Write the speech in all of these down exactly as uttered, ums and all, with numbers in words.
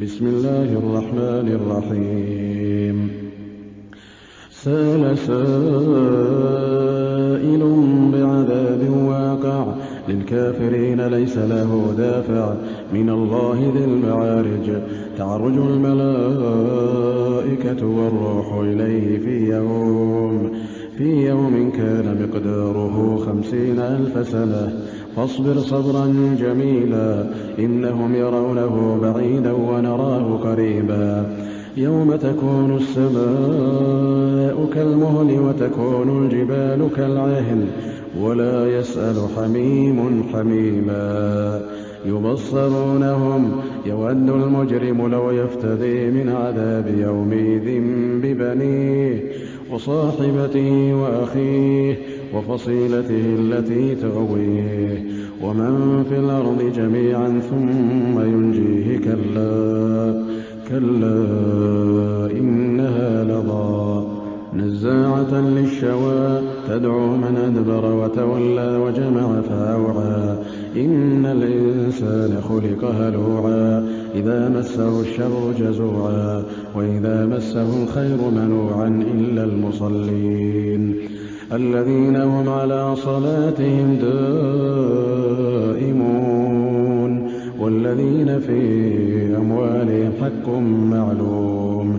بسم الله الرحمن الرحيم سأل سائل بعذاب واقع للكافرين ليس له دافع من الله ذي المعارج تعرج الملائكة والروح إليه في يوم في يوم كان مقداره خمسين ألف سنة فاصبر صبرا جميلا إنهم يرونه بعيدا ونراه قريبا يوم تكون السماء كالمهل وتكون الجبال كالعهن ولا يسأل حميم حميما يبصرونهم يود المجرم لو يفتدي من عذاب يومئذ ببنيه وصاحبته وأخيه وفصيلته التي تؤويه ومن في الأرض جميعا ثم ينجيه كلا كلا إنها لظى نزاعة للشوى تدعو من أدبر وتولى وجمع فأوعى إن الإنسان خلق هلوعا إذا مسه الشر جزوعا وإذا مسه الخير منوعا إلا المصلين الذين هم على صلاتهم دائمون والذين في أموالهم حق معلوم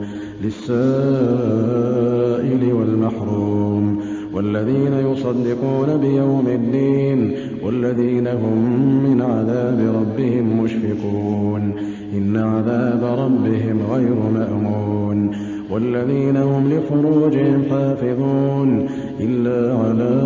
للسائل والمحروم والذين يصدقون بيوم الدين والذين هم من عذاب ربهم مشفقون إن عذاب ربهم غير مأمون والذين هم لفروجهم حافظون إلا على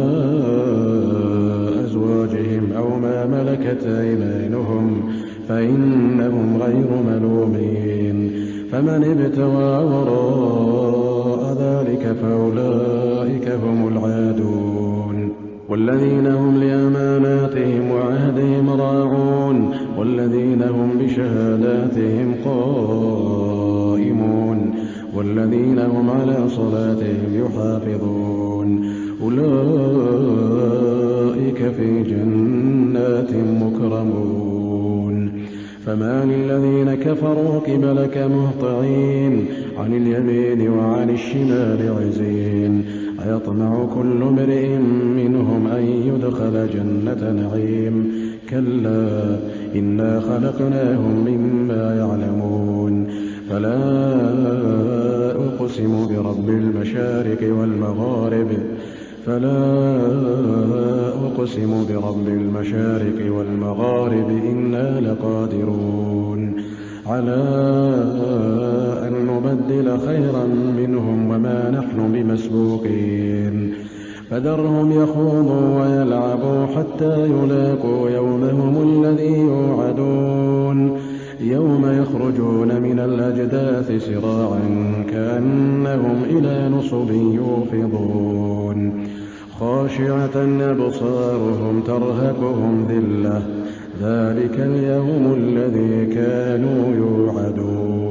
أزواجهم أو ما ملكت أيمانهم فإنهم غير ملومين فمن ابتغى وراء ذلك فأولئك هم العادون والذين هم لأماناتهم وعهدهم راعون والذين هم بشهاداتهم قائمون والذين هم على صلاتهم يحافظون أولئك في جنات مكرمون فما للذين كفروا قبلك مهطعين عن اليمين وعن الشمال عزين أيطمع كل امرئ منهم أن يدخل جنة نعيم كلا إنا خلقناهم مما يعلمون فلا أقسم برب المشارق والمغارب فلا أقسم برب المشارق والمغارب إنا لقادرون على أن نبدل خيرا منهم وما نحن بمسبوقين فذرهم يخوضوا ويلعبوا حتى يلاقوا يومهم الذي يوعدون يوم يخرجون من الأجداث سراعا كأنهم إلى نصب يوفضون خاشعة أبصارهم ترهقهم ذلة ذلك اليوم الذي كانوا يوعدون